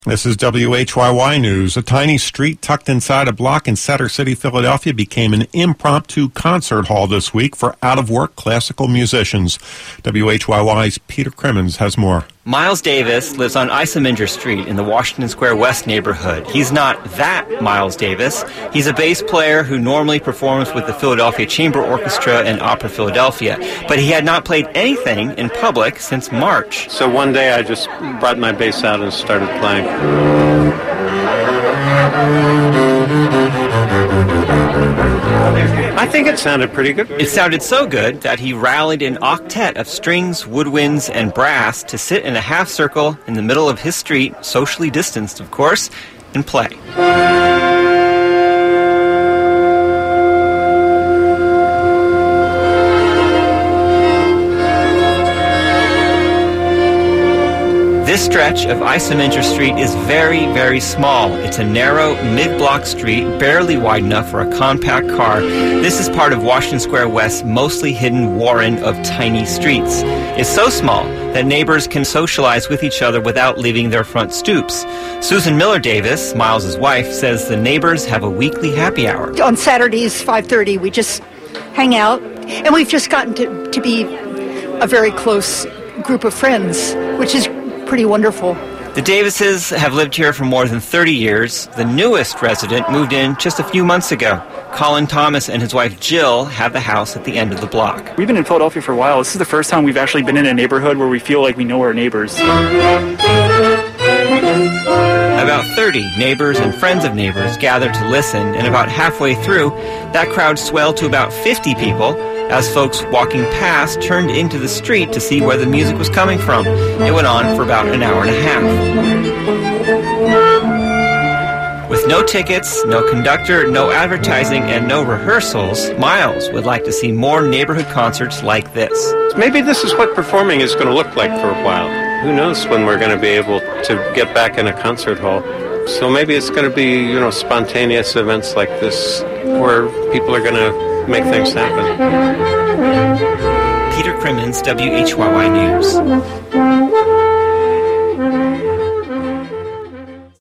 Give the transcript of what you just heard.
This is WHYY News. A tiny street tucked inside a block in Center City, Philadelphia became an impromptu concert hall this week for out-of-work classical musicians. WHYY's Peter Crimmins has more. Miles Davis lives on Isaminger Street in the Washington Square West neighborhood. He's not that Miles Davis. He's a bass player who normally performs with the Philadelphia Chamber Orchestra and Opera Philadelphia, but he had not played anything in public since March. So one day I just brought my bass out and started playing. I think it sounded pretty good. It sounded so good that he rallied an octet of strings, woodwinds, and brass to sit in a half circle in the middle of his street, socially distanced, of course, and play. This stretch of Isaminger Street is very, very small. It's a narrow, mid-block street, barely wide enough for a compact car. This is part of Washington Square West's mostly hidden warren of tiny streets. It's so small that neighbors can socialize with each other without leaving their front stoops. Susan Miller Davis, Miles' wife, says the neighbors have a weekly happy hour. On Saturdays, 5:30, we just hang out, and we've just gotten to be a very close group of friends, which is pretty wonderful. The Davises have lived here for more than 30 years. The newest resident moved in just a few months ago. Colin Thomas and his wife Jill have the house at the end of the block. We've been in Philadelphia for a while. This is the first time we've actually been in a neighborhood where we feel like we know our neighbors. About 30 neighbors and friends of neighbors gathered to listen, and about halfway through, that crowd swelled to about 50 people as folks walking past turned into the street to see where the music was coming from. It went on for about an hour and a half. With no tickets, no conductor, no advertising, and no rehearsals, Miles would like to see more neighborhood concerts like this. Maybe this is what performing is going to look like for a while. Who knows when we're going to be able to get back in a concert hall. So maybe it's going to be, spontaneous events like this where people are going to make things happen. Peter Crimmins, WHYY News.